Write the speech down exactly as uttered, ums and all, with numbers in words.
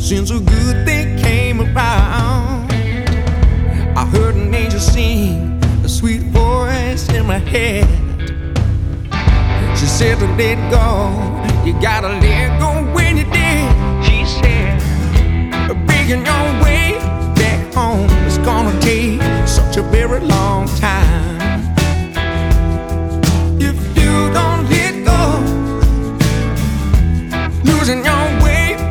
since a good thing came around. I heard an angel sing, a sweet voice in my head. She said to let go, you gotta let go when you're dead.